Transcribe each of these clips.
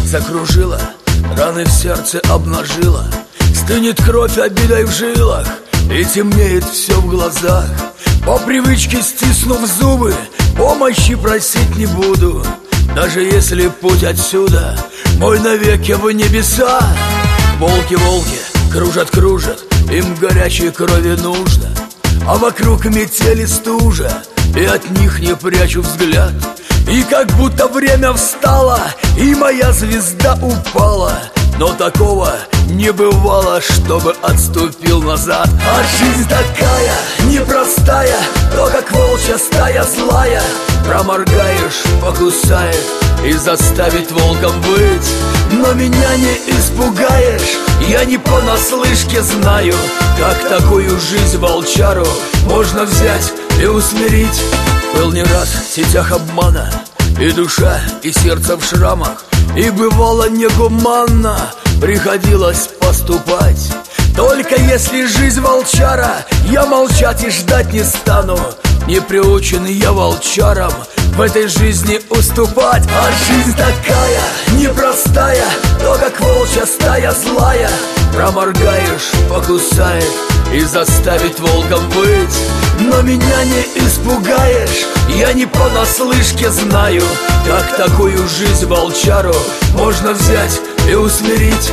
закружила, раны в сердце обнажила. Стынет кровь обидой в жилах и темнеет все в глазах. По привычке стиснув зубы, помощи просить не буду, даже если путь отсюда мой навеки в небеса. Волки, волки, кружат, кружат, им горячей крови нужно, а вокруг метели стужа, и от них не прячу взгляд. И как будто время встало, и моя звезда упала, но такого не бывало, чтобы отступил назад. А жизнь такая непростая, то как волчья стая злая. Проморгаешь, покусает и заставит волком быть. Но меня не испугаешь, я не понаслышке знаю, как такую жизнь волчару можно взять и усмирить. Был не раз в сетях обмана, и душа, и сердце в шрамах, и бывало негуманно приходилось поступать. Только если жизнь волчара, я молчать и ждать не стану. Не приучен я волчарам в этой жизни уступать. А жизнь такая непростая, то как волчья стая злая. Проморгаешь, покусает и заставит волком быть. Но меня не испугаешь, я не понаслышке знаю, как такую жизнь волчару можно взять и усмирить.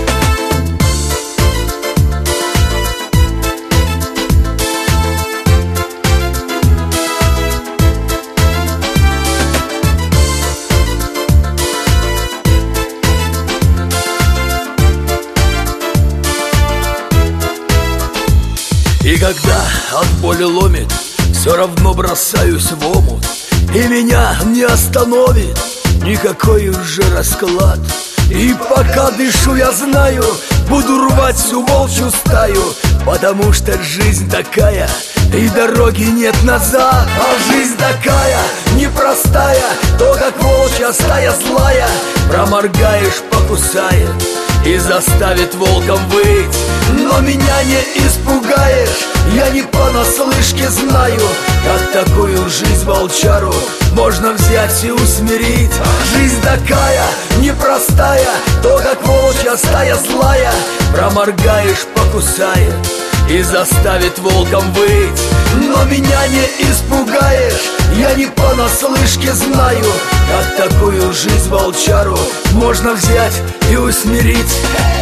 И когда от боли ломит, все равно бросаюсь в омут, и меня не остановит никакой уже расклад. И пока дышу, я знаю, буду рвать всю волчью стаю, потому что жизнь такая, и дороги нет назад. А жизнь такая непростая, то как волчья стая злая. Проморгаешь, покусает и заставит волком выть. Но меня не испугаешь, я не понаслышке знаю, как такую жизнь волчару можно взять и усмирить. Жизнь такая непростая, то как волчья стая злая. Проморгаешь, покусает и заставит волком выть. Но меня не испугаешь, я не понаслышке знаю, как такую жизнь волчару можно взять и усмирить.